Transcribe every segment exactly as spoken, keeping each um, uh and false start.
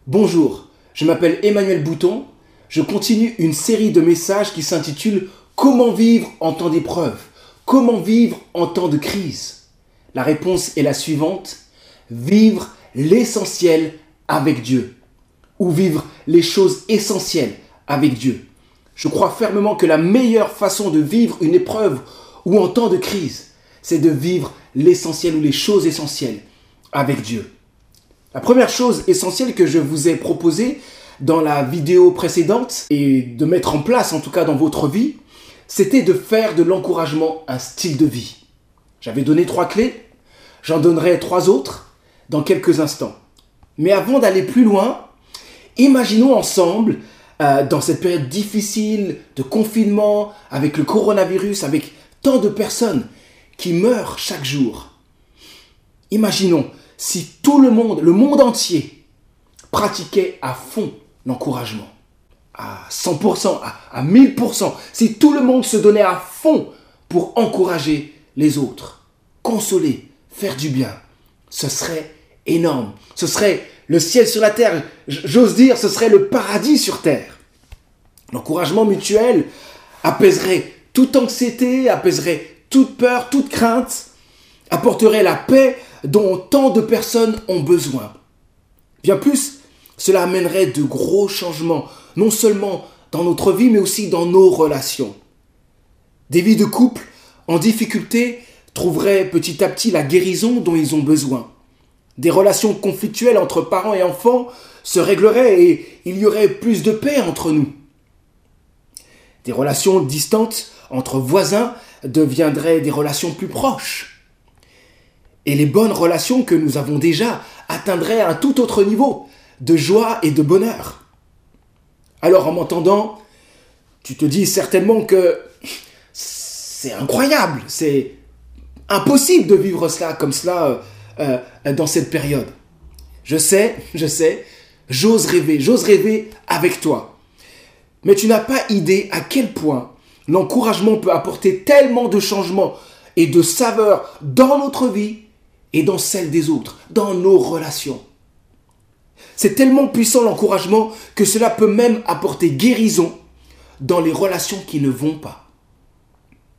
Bonjour, je m'appelle Emmanuel Bouton. Je continue une série de messages qui s'intitule « Comment vivre en temps d'épreuve ? Comment vivre en temps de crise ?» La réponse est la suivante. Vivre l'essentiel avec Dieu. Ou vivre les choses essentielles avec Dieu. Je crois fermement que la meilleure façon de vivre une épreuve ou en temps de crise, c'est de vivre l'essentiel ou les choses essentielles avec Dieu. La première chose essentielle que je vous ai proposée dans la vidéo précédente et de mettre en place, en tout cas dans votre vie, c'était de faire de l'encouragement un style de vie. J'avais donné trois clés, j'en donnerai trois autres dans quelques instants. Mais avant d'aller plus loin, imaginons ensemble, euh, dans cette période difficile de confinement, avec le coronavirus, avec tant de personnes qui meurent chaque jour. Imaginons si tout le monde, le monde entier, pratiquait à fond l'encouragement, à cent pour cent, à, à mille pour cent, si tout le monde se donnait à fond pour encourager les autres, consoler, faire du bien, ce serait énorme. Ce serait le ciel sur la terre, j'ose dire, ce serait le paradis sur terre. L'encouragement mutuel apaiserait toute anxiété, apaiserait toute peur, toute crainte, apporterait la paix dont tant de personnes ont besoin. Bien plus, cela amènerait de gros changements, non seulement dans notre vie, mais aussi dans nos relations. Des vies de couple en difficulté trouveraient petit à petit la guérison dont ils ont besoin. Des relations conflictuelles entre parents et enfants se régleraient et il y aurait plus de paix entre nous. Des relations distantes entre voisins deviendraient des relations plus proches. Et les bonnes relations que nous avons déjà atteindraient un tout autre niveau de joie et de bonheur. Alors en m'entendant, tu te dis certainement que c'est incroyable, c'est impossible de vivre cela comme cela euh, euh, dans cette période. Je sais, je sais, j'ose rêver, j'ose rêver avec toi. Mais tu n'as pas idée à quel point l'encouragement peut apporter tellement de changements et de saveurs dans notre vie et dans celle des autres, dans nos relations. C'est tellement puissant l'encouragement que cela peut même apporter guérison dans les relations qui ne vont pas. Pourquoi ?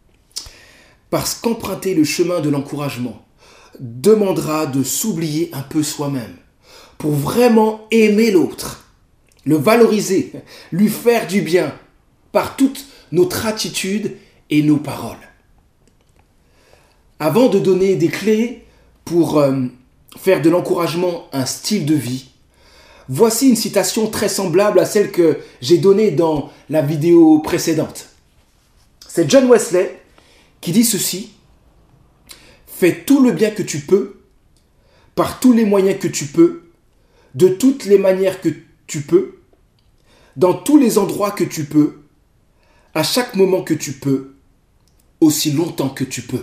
Parce qu'emprunter le chemin de l'encouragement demandera de s'oublier un peu soi-même pour vraiment aimer l'autre, le valoriser, lui faire du bien par toute notre attitude et nos paroles. Avant de donner des clés pour euh, faire de l'encouragement un style de vie, voici une citation très semblable à celle que j'ai donnée dans la vidéo précédente. C'est John Wesley qui dit ceci : « Fais tout le bien que tu peux, par tous les moyens que tu peux, de toutes les manières que tu peux, dans tous les endroits que tu peux, à chaque moment que tu peux, aussi longtemps que tu peux. »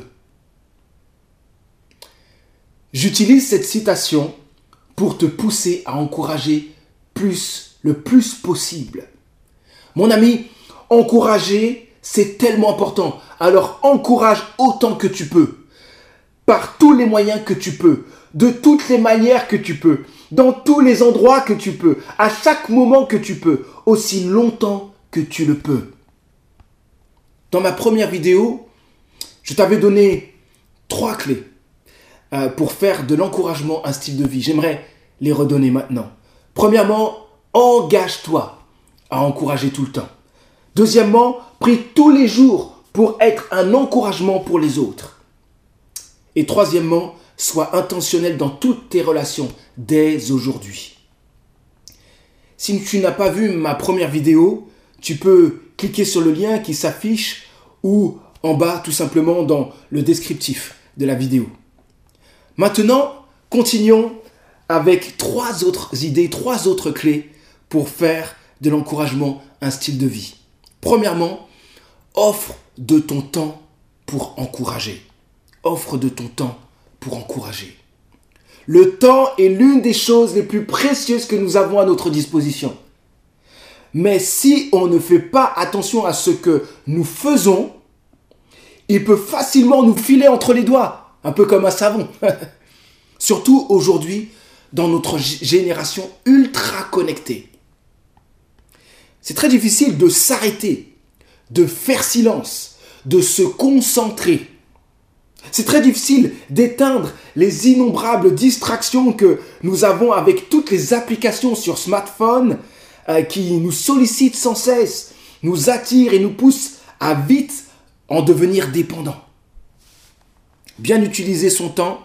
J'utilise cette citation pour te pousser à encourager plus, le plus possible. Mon ami, encourager, c'est tellement important. Alors encourage autant que tu peux, par tous les moyens que tu peux, de toutes les manières que tu peux, dans tous les endroits que tu peux, à chaque moment que tu peux, aussi longtemps que tu le peux. Dans ma première vidéo, je t'avais donné trois clés pour faire de l'encouragement un style de vie. J'aimerais les redonner maintenant. Premièrement, engage-toi à encourager tout le temps. Deuxièmement, prie tous les jours pour être un encouragement pour les autres. Et troisièmement, sois intentionnel dans toutes tes relations dès aujourd'hui. Si tu n'as pas vu ma première vidéo, tu peux cliquer sur le lien qui s'affiche ou en bas tout simplement dans le descriptif de la vidéo. Maintenant, continuons avec trois autres idées, trois autres clés pour faire de l'encouragement un style de vie. Premièrement, offre de ton temps pour encourager. Offre de ton temps pour encourager. Le temps est l'une des choses les plus précieuses que nous avons à notre disposition. Mais si on ne fait pas attention à ce que nous faisons, il peut facilement nous filer entre les doigts, un peu comme un savon. Surtout aujourd'hui, dans notre génération ultra connectée. C'est très difficile de s'arrêter, de faire silence, de se concentrer. C'est très difficile d'éteindre les innombrables distractions que nous avons avec toutes les applications sur smartphone euh, qui nous sollicitent sans cesse, nous attirent et nous poussent à vite en devenir dépendants. Bien utiliser son temps,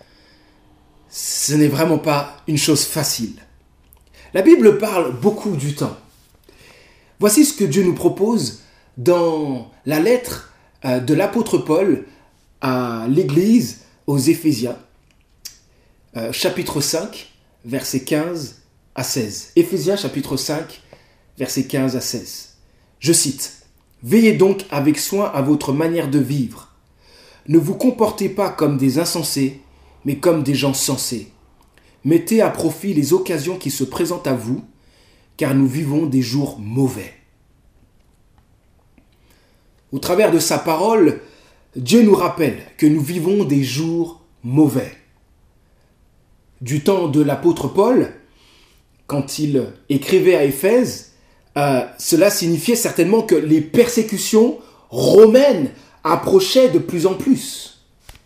ce n'est vraiment pas une chose facile. La Bible parle beaucoup du temps. Voici ce que Dieu nous propose dans la lettre euh, de l'apôtre Paul à l'église aux Éphésiens, euh, chapitre cinq, versets quinze à seize. Éphésiens chapitre cinq, versets quinze à seize. Je cite, « Veillez donc avec soin à votre manière de vivre. Ne vous comportez pas comme des insensés, mais comme des gens sensés. Mettez à profit les occasions qui se présentent à vous, car nous vivons des jours mauvais. » Au travers de sa parole, Dieu nous rappelle que nous vivons des jours mauvais. Du temps de l'apôtre Paul, quand il écrivait à Éphèse, euh, cela signifiait certainement que les persécutions romaines approchaient de plus en plus.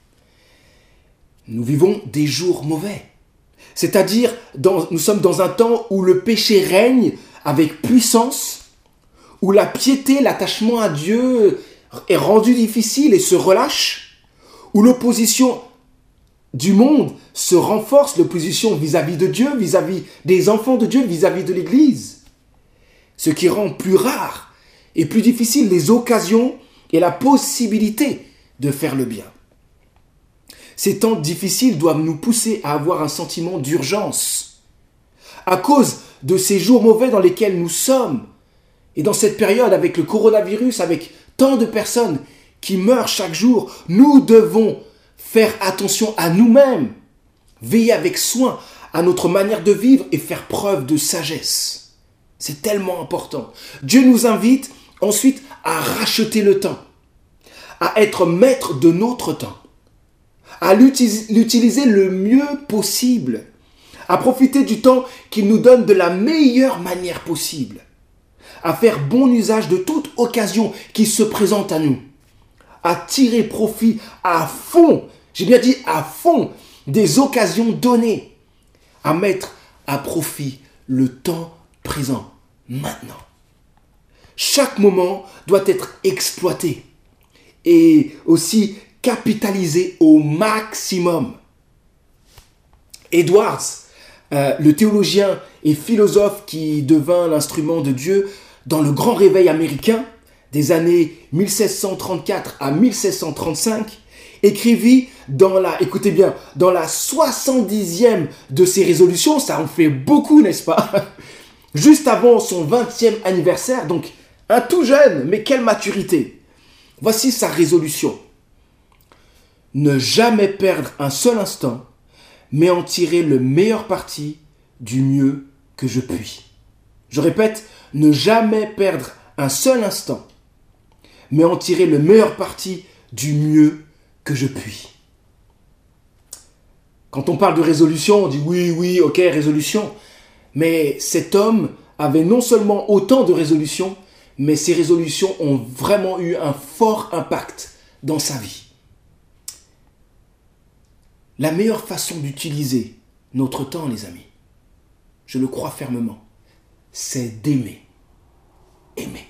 Nous vivons des jours mauvais. C'est-à-dire, dans, nous sommes dans un temps où le péché règne avec puissance, où la piété, l'attachement à Dieu est rendu difficile et se relâche, où l'opposition du monde se renforce, l'opposition vis-à-vis de Dieu, vis-à-vis des enfants de Dieu, vis-à-vis de l'Église. Ce qui rend plus rare et plus difficile les occasions et la possibilité de faire le bien. Ces temps difficiles doivent nous pousser à avoir un sentiment d'urgence. À cause de ces jours mauvais dans lesquels nous sommes, et dans cette période avec le coronavirus, avec tant de personnes qui meurent chaque jour, nous devons faire attention à nous-mêmes, veiller avec soin à notre manière de vivre et faire preuve de sagesse. C'est tellement important. Dieu nous invite ensuite à racheter le temps, à être maître de notre temps, à l'utiliser le mieux possible, à profiter du temps qu'il nous donne de la meilleure manière possible, à faire bon usage de toute occasion qui se présente à nous, à tirer profit à fond, j'ai bien dit à fond, des occasions données, à mettre à profit le temps présent, maintenant. Chaque moment doit être exploité et aussi capitalisé au maximum. Edwards, euh, le théologien et philosophe qui devint l'instrument de Dieu dans le grand réveil américain des années mille sept cent trente-quatre à mille sept cent trente-cinq, écrivit dans la, écoutez bien, dans la soixante-dixième de ses résolutions, ça en fait beaucoup, n'est-ce pas? Juste avant son vingtième anniversaire, donc un tout jeune, mais quelle maturité. Voici sa résolution. Ne jamais perdre un seul instant, mais en tirer le meilleur parti du mieux que je puis. Je répète, ne jamais perdre un seul instant, mais en tirer le meilleur parti du mieux que je puis. Quand on parle de résolution, on dit oui, oui, ok, résolution. Mais cet homme avait non seulement autant de résolutions, mais ces résolutions ont vraiment eu un fort impact dans sa vie. La meilleure façon d'utiliser notre temps, les amis, je le crois fermement, c'est d'aimer. Aimer.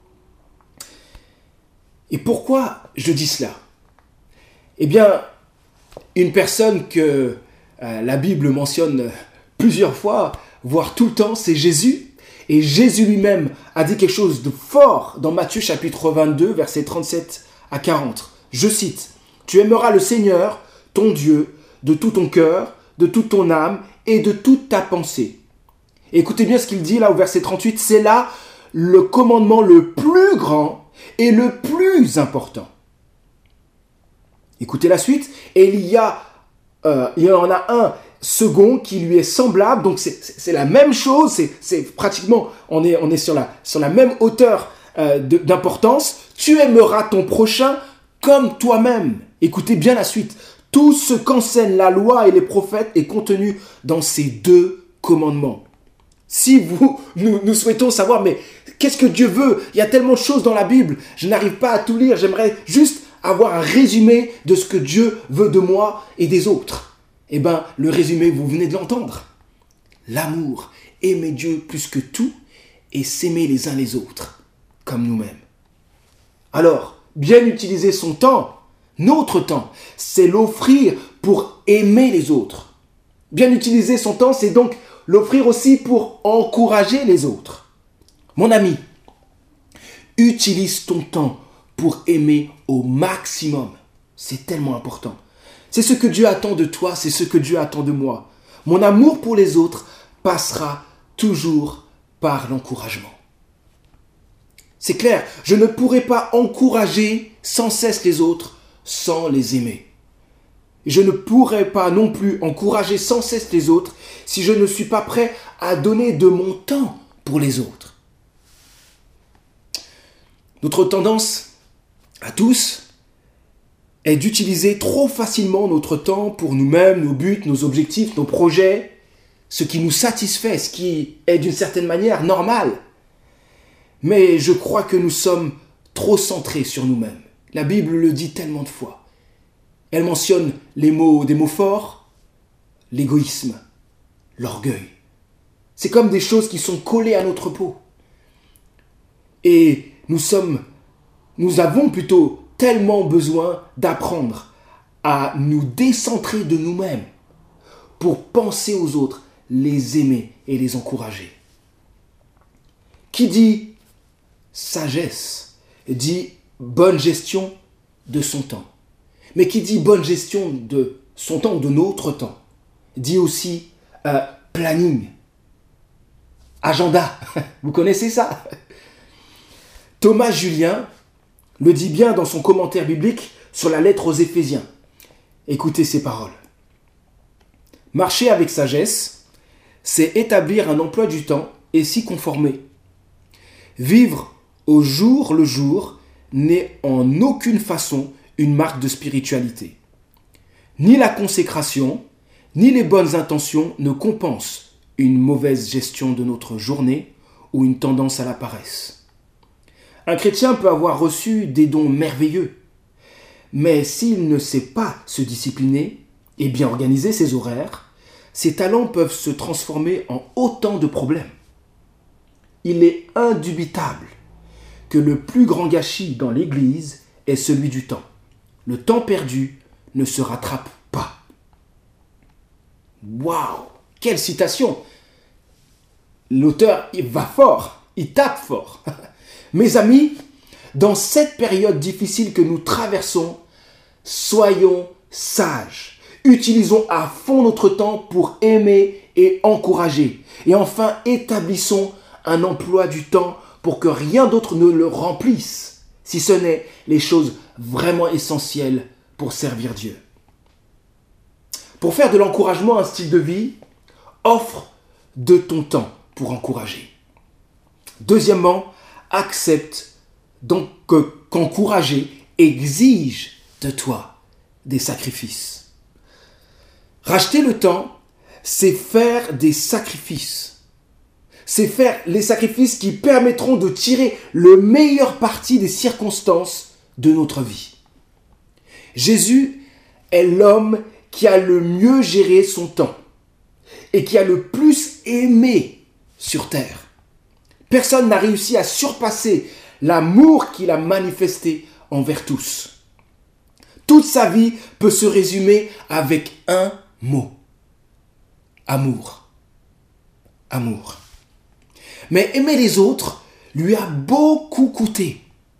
Et pourquoi je dis cela? Eh bien, une personne que euh, la Bible mentionne plusieurs fois, voire tout le temps, c'est Jésus. Et Jésus lui-même a dit quelque chose de fort dans Matthieu chapitre vingt-deux, versets trente-sept à quarante. Je cite, « Tu aimeras le Seigneur, ton Dieu, de tout ton cœur, de toute ton âme et de toute ta pensée. » Écoutez bien ce qu'il dit là au verset trente-huit, c'est là le commandement le plus grand et le plus important. Écoutez la suite, et il y a, euh, il y en a un second qui lui est semblable, donc c'est, c'est, c'est la même chose, c'est, c'est pratiquement, on est, on est sur, la, sur la même hauteur euh, de, d'importance. Tu aimeras ton prochain comme toi-même. Écoutez bien la suite. Tout ce qu'enseignent la loi et les prophètes est contenu dans ces deux commandements. Si vous, nous, nous souhaitons savoir, mais qu'est-ce que Dieu veut? Il y a tellement de choses dans la Bible, je n'arrive pas à tout lire, j'aimerais juste avoir un résumé de ce que Dieu veut de moi et des autres. Eh bien, le résumé, vous venez de l'entendre. L'amour, aimer Dieu plus que tout et s'aimer les uns les autres, comme nous-mêmes. Alors, bien utiliser son temps, notre temps, c'est l'offrir pour aimer les autres. Bien utiliser son temps, c'est donc l'offrir aussi pour encourager les autres. Mon ami, utilise ton temps pour aimer au maximum. C'est tellement important. C'est ce que Dieu attend de toi, c'est ce que Dieu attend de moi. Mon amour pour les autres passera toujours par l'encouragement. C'est clair, je ne pourrai pas encourager sans cesse les autres sans les aimer. Je ne pourrai pas non plus encourager sans cesse les autres si je ne suis pas prêt à donner de mon temps pour les autres. Notre tendance à tous est d'utiliser trop facilement notre temps pour nous-mêmes, nos buts, nos objectifs, nos projets, ce qui nous satisfait, ce qui est d'une certaine manière normal. Mais je crois que nous sommes trop centrés sur nous-mêmes. La Bible le dit tellement de fois. Elle mentionne les mots, des mots forts, l'égoïsme, l'orgueil. C'est comme des choses qui sont collées à notre peau. Et nous sommes, nous avons plutôt tellement besoin d'apprendre à nous décentrer de nous-mêmes pour penser aux autres, les aimer et les encourager. Qui dit sagesse dit bonne gestion de son temps. Mais qui dit bonne gestion de son temps, de notre temps, dit aussi euh, planning, agenda. Vous connaissez ça? Thomas Julien le dit bien dans son commentaire biblique sur la lettre aux Éphésiens. Écoutez ces paroles. Marcher avec sagesse, c'est établir un emploi du temps et s'y conformer. Vivre au jour le jour n'est en aucune façon une marque de spiritualité. Ni la consécration, ni les bonnes intentions ne compensent une mauvaise gestion de notre journée ou une tendance à la paresse. Un chrétien peut avoir reçu des dons merveilleux, mais s'il ne sait pas se discipliner et bien organiser ses horaires, ses talents peuvent se transformer en autant de problèmes. Il est indubitable que le plus grand gâchis dans l'Église est celui du temps. Le temps perdu ne se rattrape pas. Waouh! Quelle citation! L'auteur, il va fort, il tape fort. Mes amis, dans cette période difficile que nous traversons, soyons sages. Utilisons à fond notre temps pour aimer et encourager. Et enfin, établissons un emploi du temps pour que rien d'autre ne le remplisse, si ce n'est les choses vraiment essentielles pour servir Dieu. Pour faire de l'encouragement un style de vie, offre de ton temps pour encourager. Deuxièmement, accepte donc que, qu'encourager exige de toi des sacrifices. Racheter le temps, c'est faire des sacrifices. C'est faire les sacrifices qui permettront de tirer le meilleur parti des circonstances de notre vie. Jésus est l'homme qui a le mieux géré son temps et qui a le plus aimé sur terre. Personne n'a réussi à surpasser l'amour qu'il a manifesté envers tous. Toute sa vie peut se résumer avec un mot. Amour. Amour. Mais aimer les autres lui a beaucoup coûté.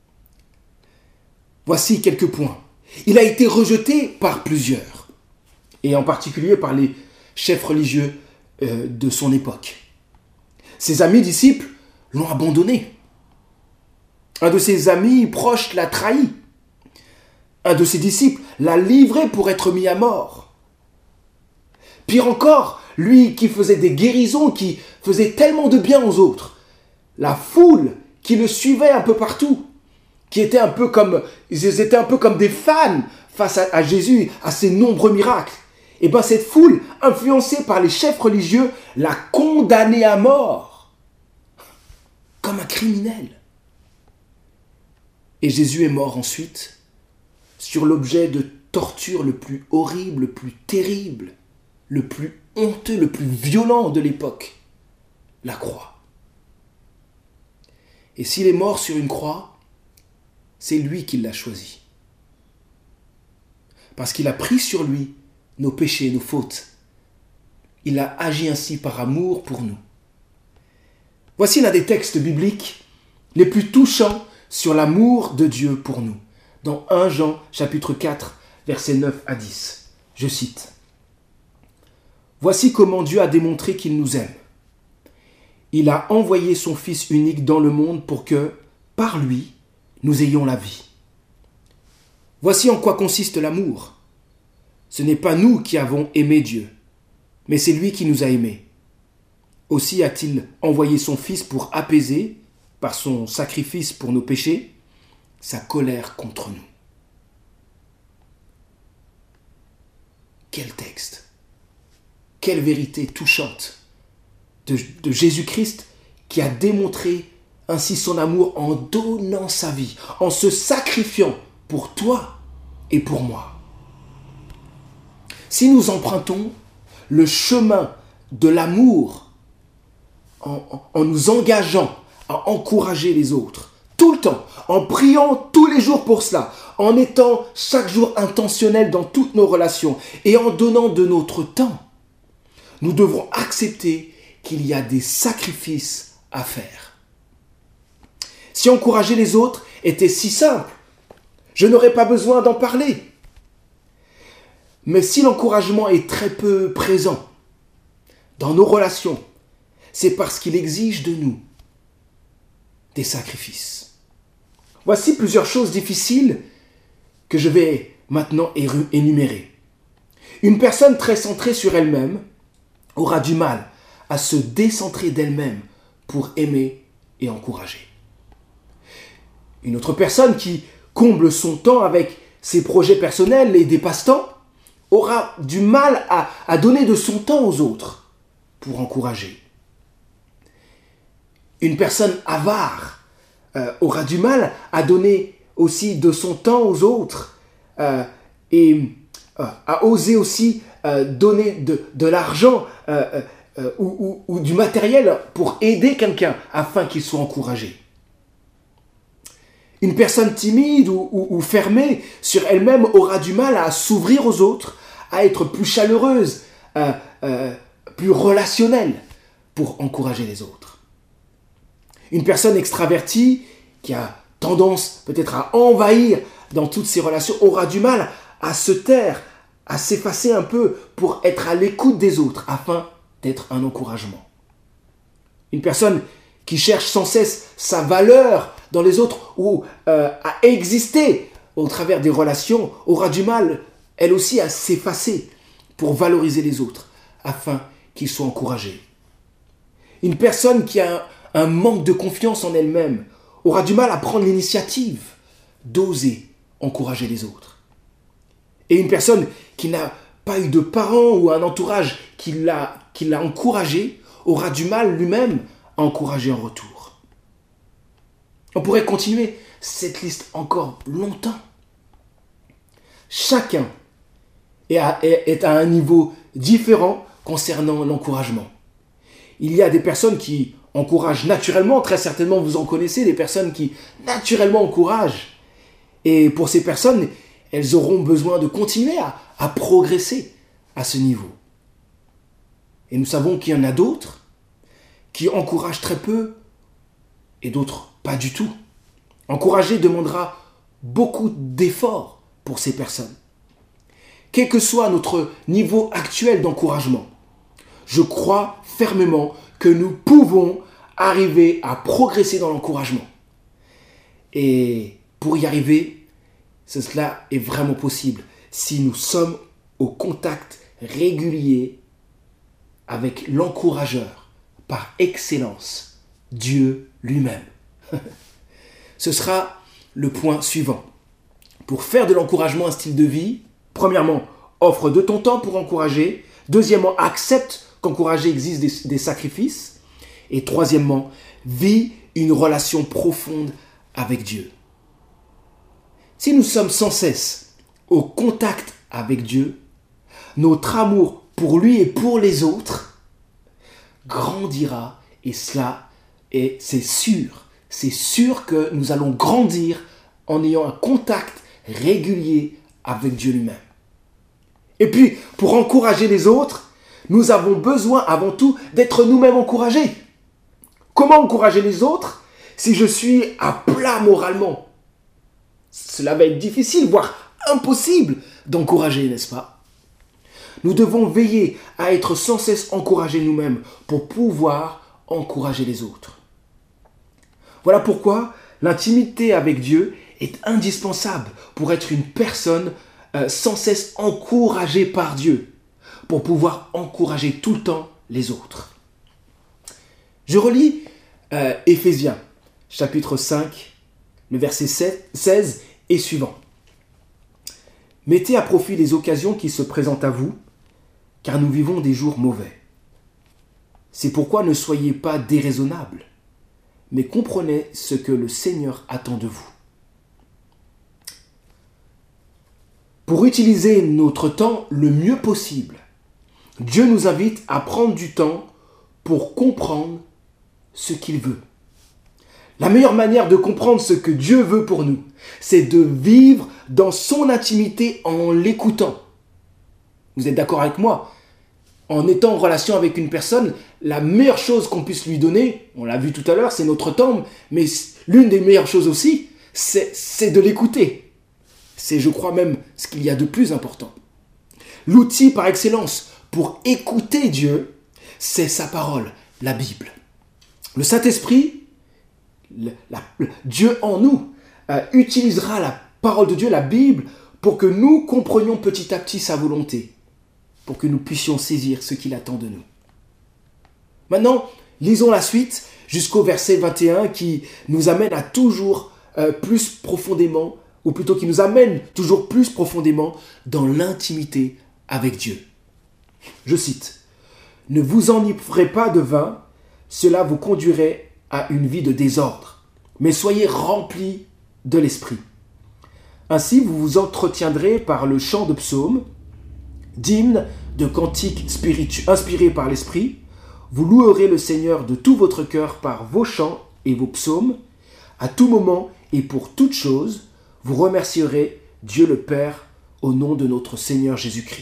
Voici quelques points. Il a été rejeté par plusieurs, et en particulier par les chefs religieux euh, de son époque. Ses amis disciples l'ont abandonné. Un de ses amis proches l'a trahi. Un de ses disciples l'a livré pour être mis à mort. Pire encore, lui qui faisait des guérisons, qui faisait tellement de bien aux autres, la foule qui le suivait un peu partout, qui était un peu comme, ils étaient un peu comme des fans face à, à Jésus, à ses nombreux miracles, et bien cette foule, influencée par les chefs religieux, l'a condamné à mort, comme un criminel. Et Jésus est mort ensuite sur l'objet de torture le plus horrible, le plus terrible, le plus honteux, le plus violent de l'époque, la croix. Et s'il est mort sur une croix, c'est lui qui l'a choisi. Parce qu'il a pris sur lui nos péchés, nos fautes. Il a agi ainsi par amour pour nous. Voici l'un des textes bibliques les plus touchants sur l'amour de Dieu pour nous. Dans premier Jean chapitre quatre, versets neuf à dix. Je cite. « Voici comment Dieu a démontré qu'il nous aime. Il a envoyé son Fils unique dans le monde pour que, par lui, nous ayons la vie. Voici en quoi consiste l'amour. Ce n'est pas nous qui avons aimé Dieu, mais c'est lui qui nous a aimés. Aussi a-t-il envoyé son Fils pour apaiser, par son sacrifice pour nos péchés, sa colère contre nous. » Quel texte! Quelle vérité touchante de, de Jésus-Christ qui a démontré ainsi son amour en donnant sa vie, en se sacrifiant pour toi et pour moi. Si nous empruntons le chemin de l'amour en, en, en nous engageant à encourager les autres, tout le temps, en priant tous les jours pour cela, en étant chaque jour intentionnel dans toutes nos relations et en donnant de notre temps, nous devrons accepter qu'il y a des sacrifices à faire. Si encourager les autres était si simple, je n'aurais pas besoin d'en parler. Mais si l'encouragement est très peu présent dans nos relations, c'est parce qu'il exige de nous des sacrifices. Voici plusieurs choses difficiles que je vais maintenant énumérer. Une personne très centrée sur elle-même aura du mal à se décentrer d'elle-même pour aimer et encourager. Une autre personne qui comble son temps avec ses projets personnels et des passe-temps aura du mal à, à donner de son temps aux autres pour encourager. Une personne avare euh, aura du mal à donner aussi de son temps aux autres euh, et euh, à oser aussi euh, donner de, de l'argent euh, euh, ou, ou, ou du matériel pour aider quelqu'un afin qu'il soit encouragé. Une personne timide ou, ou, ou fermée sur elle-même aura du mal à s'ouvrir aux autres, à être plus chaleureuse, euh, euh, plus relationnelle pour encourager les autres. Une personne extravertie qui a tendance peut-être à envahir dans toutes ses relations aura du mal à se taire, à s'effacer un peu pour être à l'écoute des autres afin d'être un encouragement. Une personne qui cherche sans cesse sa valeur dans les autres ou euh, à exister au travers des relations aura du mal, elle aussi, à s'effacer pour valoriser les autres afin qu'ils soient encouragés. Une personne qui a un, un manque de confiance en elle-même aura du mal à prendre l'initiative d'oser encourager les autres. Et une personne qui n'a pas eu de parents ou un entourage qui l'a, qui l'a encouragé aura du mal lui-même à encourager en retour. On pourrait continuer cette liste encore longtemps. Chacun est à, est à un niveau différent concernant l'encouragement. Il y a des personnes qui encouragent naturellement, très certainement vous en connaissez, des personnes qui naturellement encouragent. Et pour ces personnes, elles auront besoin de continuer à, à progresser à ce niveau. Et nous savons qu'il y en a d'autres qui encouragent très peu et d'autres pas du tout. Encourager demandera beaucoup d'efforts pour ces personnes. Quel que soit notre niveau actuel d'encouragement, je crois fermement que nous pouvons arriver à progresser dans l'encouragement. Et pour y arriver, cela est vraiment possible si nous sommes au contact régulier avec l'encourageur par excellence, Dieu lui-même. Ce sera le point suivant. pour faire de l'encouragement un style de vie, premièrement, offre de ton temps pour encourager. Deuxièmement, accepte qu'encourager exige des, des sacrifices. Et troisièmement, vis une relation profonde avec Dieu. Si nous sommes sans cesse au contact avec Dieu, notre amour pour lui et pour les autres grandira, et cela, et c'est sûr, c'est sûr que nous allons grandir en ayant un contact régulier avec Dieu lui-même. Et puis, pour encourager les autres, nous avons besoin avant tout d'être nous-mêmes encouragés. Comment encourager les autres si je suis à plat moralement? Cela va être difficile, voire impossible d'encourager, n'est-ce pas? Nous devons veiller à être sans cesse encouragés nous-mêmes pour pouvoir encourager les autres. Voilà pourquoi l'intimité avec Dieu est indispensable pour être une personne euh, sans cesse encouragée par Dieu, pour pouvoir encourager tout le temps les autres. Je relis euh, Éphésiens, chapitre cinq, le verset seize et suivant. « Mettez à profit les occasions qui se présentent à vous, car nous vivons des jours mauvais. C'est pourquoi ne soyez pas déraisonnables, mais comprenez ce que le Seigneur attend de vous. » Pour utiliser notre temps le mieux possible, Dieu nous invite à prendre du temps pour comprendre ce qu'il veut. La meilleure manière de comprendre ce que Dieu veut pour nous, c'est de vivre dans son intimité en l'écoutant. Vous êtes d'accord avec moi? En étant en relation avec une personne, la meilleure chose qu'on puisse lui donner, on l'a vu tout à l'heure, c'est notre temps, mais l'une des meilleures choses aussi, c'est, c'est de l'écouter. C'est, je crois même, ce qu'il y a de plus important. L'outil par excellence pour écouter Dieu, c'est sa parole, la Bible. Le Saint-Esprit, le, la, le, Dieu en nous, euh, utilisera la parole de Dieu, la Bible, pour que nous comprenions petit à petit sa volonté, pour que nous puissions saisir ce qu'il attend de nous. Maintenant, lisons la suite jusqu'au verset vingt et un qui nous amène à toujours euh, plus profondément, ou plutôt qui nous amène toujours plus profondément dans l'intimité avec Dieu. Je cite, « Ne vous enivrez pas de vin, cela vous conduirait à une vie de désordre, mais soyez remplis de l'esprit. Ainsi, vous vous entretiendrez par le chant de psaumes, d'hymnes, de cantiques spiritu- inspirés par l'esprit. Vous louerez le Seigneur de tout votre cœur par vos chants et vos psaumes. À tout moment et pour toute chose, vous remercierez Dieu le Père au nom de notre Seigneur Jésus-Christ. »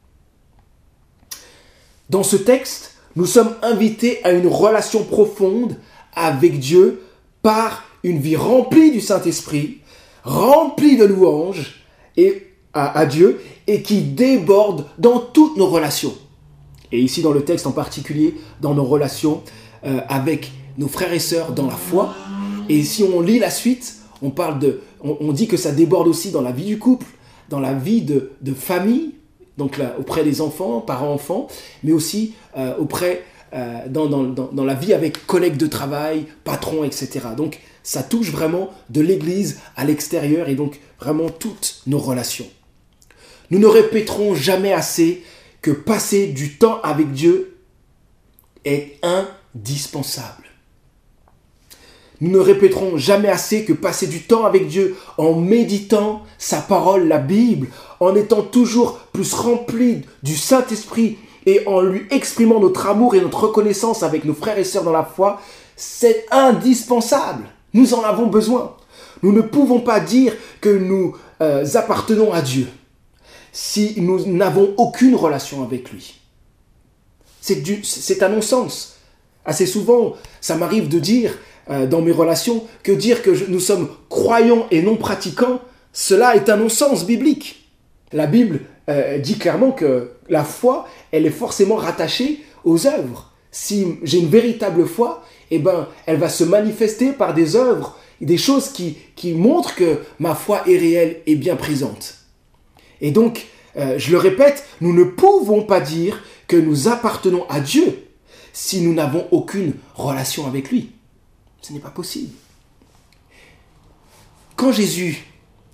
Dans ce texte, nous sommes invités à une relation profonde avec Dieu par une vie remplie du Saint-Esprit, remplie de louanges et à, à Dieu et qui déborde dans toutes nos relations. Et ici dans le texte en particulier, dans nos relations euh, avec nos frères et sœurs dans la foi. Et si on lit la suite, on parle de, on, on dit que ça déborde aussi dans la vie du couple, dans la vie de, de famille, donc là, auprès des enfants, parents-enfants, mais aussi euh, auprès euh, dans, dans, dans, dans la vie avec collègues de travail, patrons, et cetera. Donc ça touche vraiment de l'église à l'extérieur et donc vraiment toutes nos relations. Nous ne répéterons jamais assez que passer du temps avec Dieu est indispensable. Nous ne répéterons jamais assez que passer du temps avec Dieu en méditant sa parole, la Bible, en étant toujours plus rempli du Saint-Esprit et en lui exprimant notre amour et notre reconnaissance avec nos frères et sœurs dans la foi, c'est indispensable. Nous en avons besoin. Nous ne pouvons pas dire que nous euh, appartenons à Dieu si nous n'avons aucune relation avec lui. C'est, du, c'est un non-sens. Assez souvent, ça m'arrive de dire euh, dans mes relations que dire que je, nous sommes croyants et non pratiquants, cela est un non-sens biblique. La Bible euh, dit clairement que la foi, elle est forcément rattachée aux œuvres. Si j'ai une véritable foi, eh ben, elle va se manifester par des œuvres, des choses qui, qui montrent que ma foi est réelle et bien présente. Et donc, euh, je le répète, nous ne pouvons pas dire que nous appartenons à Dieu si nous n'avons aucune relation avec lui. Ce n'est pas possible. Quand Jésus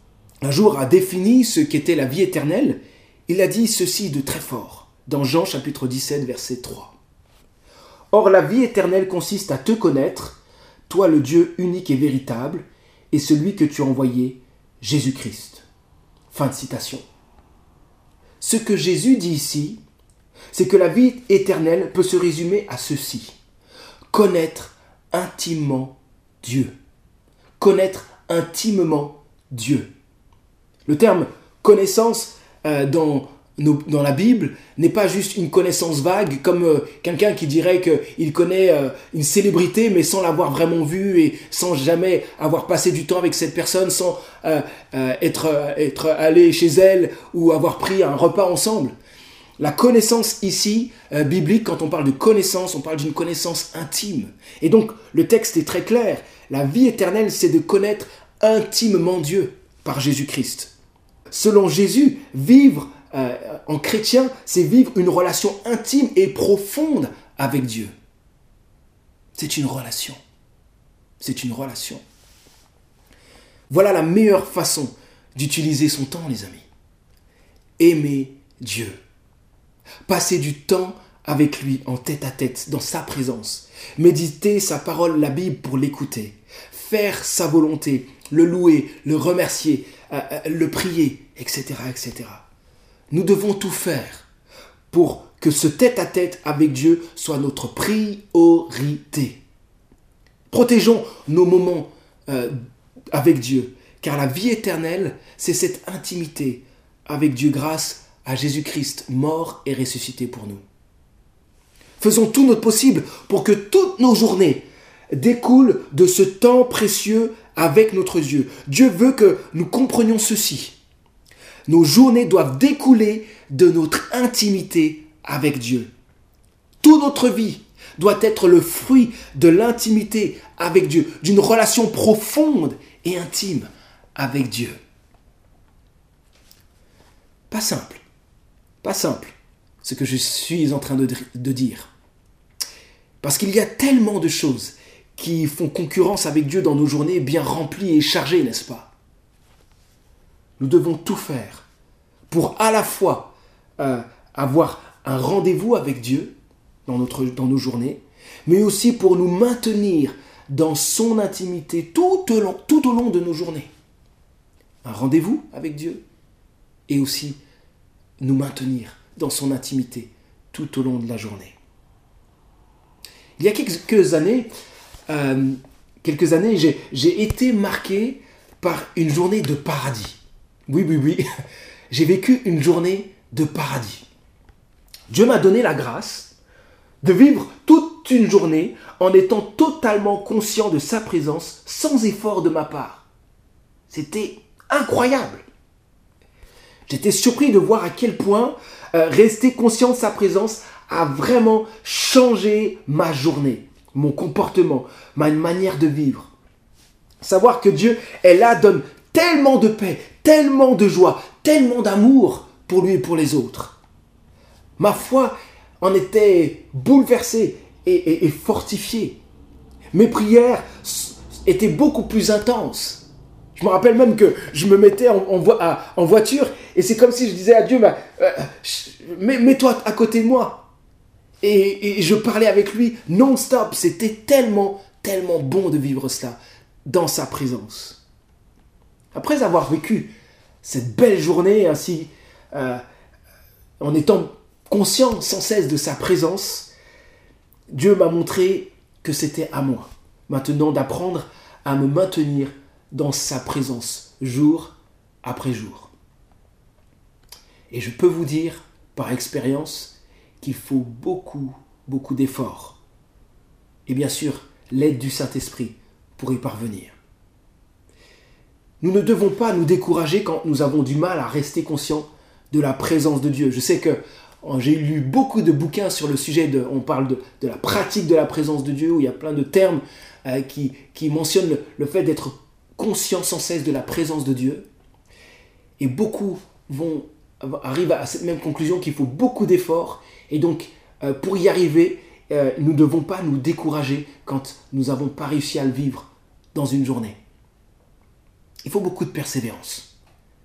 un jour a défini ce qu'était la vie éternelle, il a dit ceci de très fort, dans Jean chapitre dix-sept, verset trois. « Or la vie éternelle consiste à te connaître, toi le Dieu unique et véritable, et celui que tu as envoyé, Jésus-Christ. » Fin de citation. Ce que Jésus dit ici, c'est que la vie éternelle peut se résumer à ceci. Connaître intimement Dieu. Connaître intimement Dieu. Le terme connaissance euh, dans, nos, dans la Bible n'est pas juste une connaissance vague, comme euh, quelqu'un qui dirait qu'il connaît euh, une célébrité mais sans l'avoir vraiment vue et sans jamais avoir passé du temps avec cette personne, sans euh, euh, être, euh, être allé chez elle ou avoir pris un repas ensemble. La connaissance ici, euh, biblique, quand on parle de connaissance, on parle d'une connaissance intime. Et donc, le texte est très clair. La vie éternelle, c'est de connaître intimement Dieu par Jésus-Christ. Selon Jésus, vivre euh, en chrétien, c'est vivre une relation intime et profonde avec Dieu. C'est une relation. C'est une relation. Voilà la meilleure façon d'utiliser son temps, les amis. Aimer Dieu. Passer du temps avec lui en tête-à-tête, dans sa présence. Méditer sa parole, la Bible, pour l'écouter. Faire sa volonté, le louer, le remercier, euh, euh, le prier, et cetera, et cetera. Nous devons tout faire pour que ce tête-à-tête avec Dieu soit notre priorité. Protégeons nos moments euh, avec Dieu, car la vie éternelle, c'est cette intimité avec Dieu grâce à Jésus-Christ, mort et ressuscité pour nous. Faisons tout notre possible pour que toutes nos journées découlent de ce temps précieux avec notre Dieu. Dieu veut que nous comprenions ceci. Nos journées doivent découler de notre intimité avec Dieu. Toute notre vie doit être le fruit de l'intimité avec Dieu, d'une relation profonde et intime avec Dieu. Pas simple, pas simple, ce que je suis en train de, de dire. Parce qu'il y a tellement de choses qui font concurrence avec Dieu dans nos journées bien remplies et chargées, n'est-ce pas? Nous devons tout faire pour à la fois euh, avoir un rendez-vous avec Dieu dans, notre, dans nos journées, mais aussi pour nous maintenir dans son intimité tout au long, tout au long de nos journées. Un rendez-vous avec Dieu et aussi nous maintenir dans son intimité tout au long de la journée. Il y a quelques années, euh, quelques années, j'ai, j'ai été marqué par une journée de paradis. Oui, oui, oui, j'ai vécu une journée de paradis. Dieu m'a donné la grâce de vivre toute une journée en étant totalement conscient de sa présence, sans effort de ma part. C'était incroyable. J'étais surpris de voir à quel point euh, rester conscient de sa présence a vraiment changé ma journée, mon comportement, ma manière de vivre. Savoir que Dieu est là donne tellement de paix, tellement de joie, tellement d'amour pour lui et pour les autres. Ma foi en était bouleversée et, et, et fortifiée. Mes prières étaient beaucoup plus intenses. Je me rappelle même que je me mettais en, en, vo- à, en voiture et c'est comme si je disais à Dieu, bah, euh, mets, mets-toi à côté de moi. Et, et je parlais avec lui non-stop. C'était tellement, tellement bon de vivre cela dans sa présence. Après avoir vécu cette belle journée ainsi, euh, en étant conscient sans cesse de sa présence, Dieu m'a montré que c'était à moi maintenant d'apprendre à me maintenir dans sa présence jour après jour. Et je peux vous dire par expérience qu'il faut beaucoup, beaucoup d'efforts. Et bien sûr, l'aide du Saint-Esprit pour y parvenir. Nous ne devons pas nous décourager quand nous avons du mal à rester conscients de la présence de Dieu. Je sais que j'ai lu beaucoup de bouquins sur le sujet, de, on parle de, de la pratique de la présence de Dieu, où il y a plein de termes euh, qui, qui mentionnent le, le fait d'être conscient sans cesse de la présence de Dieu. Et beaucoup vont, arrivent à cette même conclusion qu'il faut beaucoup d'efforts. Et donc, euh, pour y arriver, euh, nous ne devons pas nous décourager quand nous n'avons pas réussi à le vivre dans une journée. Il faut beaucoup de persévérance.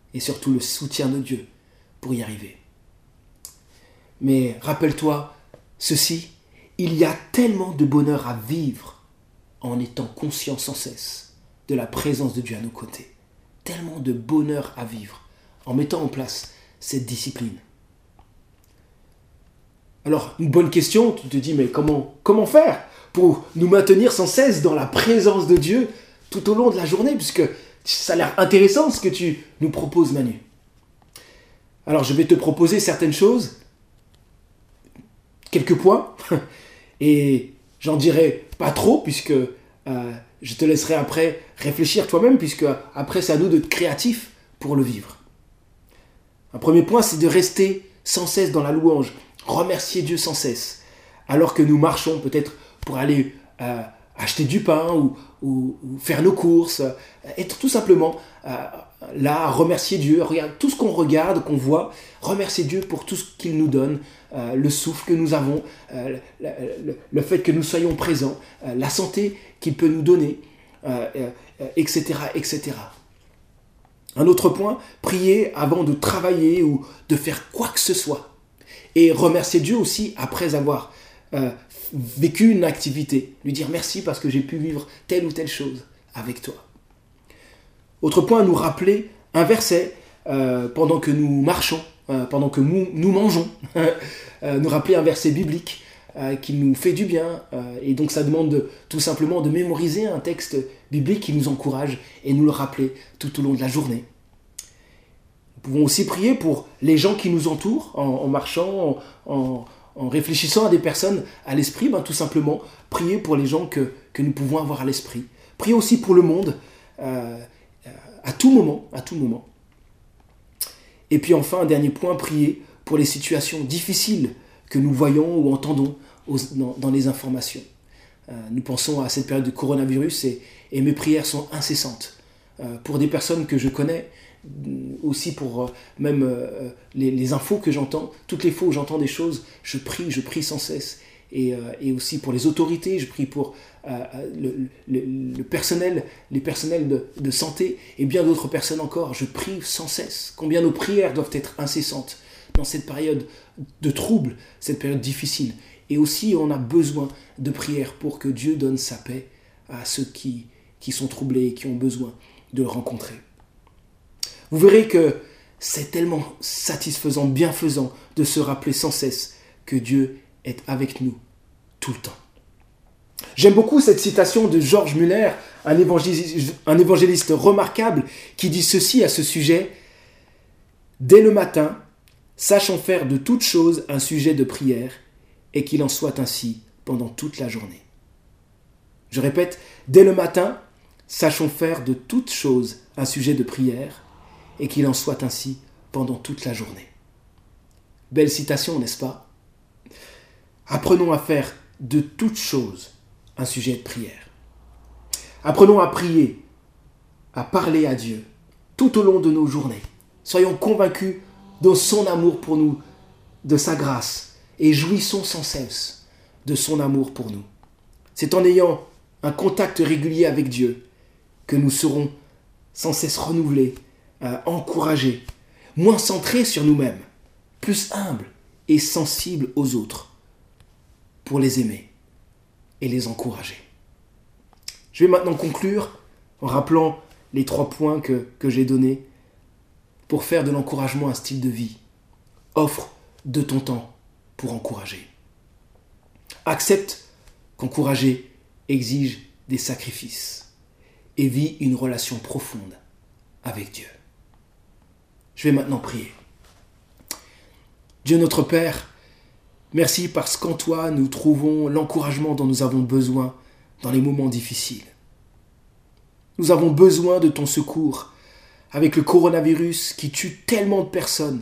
et surtout le soutien de Dieu pour y arriver. Mais rappelle-toi ceci, il y a tellement de bonheur à vivre en étant conscient sans cesse de la présence de Dieu à nos côtés. Tellement de bonheur à vivre en mettant en place cette discipline. Alors, une bonne question, tu te dis, mais comment, comment faire pour nous maintenir sans cesse dans la présence de Dieu tout au long de la journée, puisque ça a l'air intéressant ce que tu nous proposes, Manu. Alors, je vais te proposer certaines choses, quelques points, et j'en dirai pas trop, puisque euh, je te laisserai après réfléchir toi-même, puisque après, c'est à nous d'être créatifs pour le vivre. Un premier point, c'est de rester sans cesse dans la louange, remercier Dieu sans cesse, alors que nous marchons peut-être pour aller euh, acheter du pain ou, ou, ou faire nos courses, euh, être tout simplement euh, là à remercier Dieu, regarde tout ce qu'on regarde, qu'on voit, remercier Dieu pour tout ce qu'il nous donne, euh, le souffle que nous avons, euh, le, le, le fait que nous soyons présents, euh, la santé qu'il peut nous donner, euh, euh, et cetera, et cetera. Un autre point, prier avant de travailler ou de faire quoi que ce soit. Et remercier Dieu aussi après avoir euh, vécu une activité. Lui dire merci parce que j'ai pu vivre telle ou telle chose avec toi. Autre point, nous rappeler un verset euh, pendant que nous marchons, euh, pendant que nous, nous mangeons. euh, nous rappeler un verset biblique euh, qui nous fait du bien. Euh, et donc ça demande de, tout simplement de mémoriser un texte biblique qui nous encourage et nous le rappeler tout au long de la journée. Nous pouvons aussi prier pour les gens qui nous entourent en, en marchant, en, en, en réfléchissant à des personnes à l'esprit, ben tout simplement prier pour les gens que, que nous pouvons avoir à l'esprit. Prier aussi pour le monde euh, à tout moment, à tout moment. Et puis enfin, un dernier point, prier pour les situations difficiles que nous voyons ou entendons aux, dans, dans les informations. Euh, nous pensons à cette période de coronavirus et, et mes prières sont incessantes. Euh, pour des personnes que je connais, aussi pour euh, même euh, les, les infos que j'entends, toutes les fois où j'entends des choses, je prie, je prie sans cesse. Et, euh, et aussi pour les autorités, je prie pour euh, le, le, le personnel, les personnels de, de santé et bien d'autres personnes encore. Je prie sans cesse. Combien nos prières doivent être incessantes dans cette période de trouble, cette période difficile. Et aussi, on a besoin de prières pour que Dieu donne sa paix à ceux qui, qui sont troublés et qui ont besoin de le rencontrer. Vous verrez que c'est tellement satisfaisant, bienfaisant de se rappeler sans cesse que Dieu est avec nous tout le temps. J'aime beaucoup cette citation de George Muller, un évangéliste, un évangéliste remarquable, qui dit ceci à ce sujet. « Dès le matin, sachons faire de toutes choses un sujet de prière, et qu'il en soit ainsi pendant toute la journée. » Je répète, dès le matin, sachons faire de toutes choses un sujet de prière, et qu'il en soit ainsi pendant toute la journée. Belle citation, n'est-ce pas? Apprenons à faire de toutes choses un sujet de prière. Apprenons à prier, à parler à Dieu tout au long de nos journées. Soyons convaincus de son amour pour nous, de sa grâce, et jouissons sans cesse de son amour pour nous. C'est en ayant un contact régulier avec Dieu que nous serons sans cesse renouvelés, euh, encouragés, moins centrés sur nous-mêmes, plus humbles et sensibles aux autres, pour les aimer et les encourager. Je vais maintenant conclure en rappelant les trois points que, que j'ai donnés pour faire de l'encouragement un style de vie. Offre de ton temps pour encourager. Accepte qu'encourager exige des sacrifices et vis une relation profonde avec Dieu. Je vais maintenant prier. Dieu notre Père, merci parce qu'en toi nous trouvons l'encouragement dont nous avons besoin dans les moments difficiles. Nous avons besoin de ton secours avec le coronavirus qui tue tellement de personnes.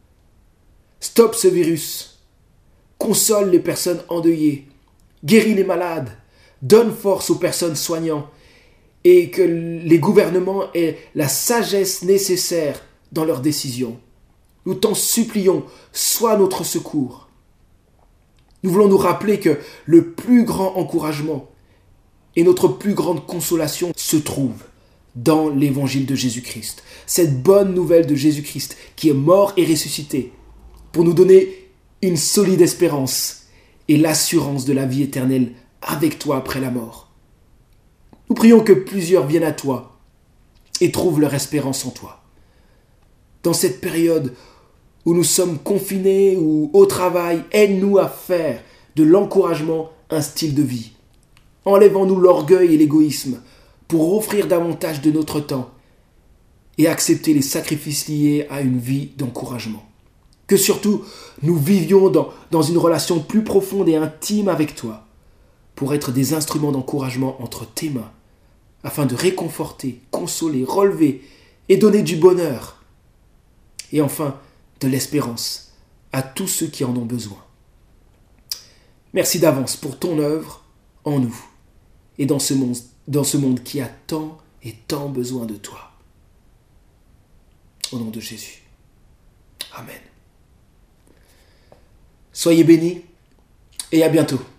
Stoppe ce virus, console les personnes endeuillées, guéris les malades, donne force aux personnes soignantes et que les gouvernements aient la sagesse nécessaire dans leurs décisions. Nous t'en supplions, sois notre secours. Nous voulons nous rappeler que le plus grand encouragement et notre plus grande consolation se trouvent dans l'évangile de Jésus-Christ. Cette bonne nouvelle de Jésus-Christ qui est mort et ressuscité pour nous donner une solide espérance et l'assurance de la vie éternelle avec toi après la mort. Nous prions que plusieurs viennent à toi et trouvent leur espérance en toi. Dans cette période où nous sommes confinés ou au travail, aide-nous à faire de l'encouragement un style de vie. Enlève-nous l'orgueil et l'égoïsme pour offrir davantage de notre temps et accepter les sacrifices liés à une vie d'encouragement. Que surtout, nous vivions dans, dans une relation plus profonde et intime avec toi pour être des instruments d'encouragement entre tes mains afin de réconforter, consoler, relever et donner du bonheur et enfin de l'espérance à tous ceux qui en ont besoin. Merci d'avance pour ton œuvre en nous et dans ce monde, dans ce monde qui a tant et tant besoin de toi. Au nom de Jésus. Amen. Soyez bénis et à bientôt.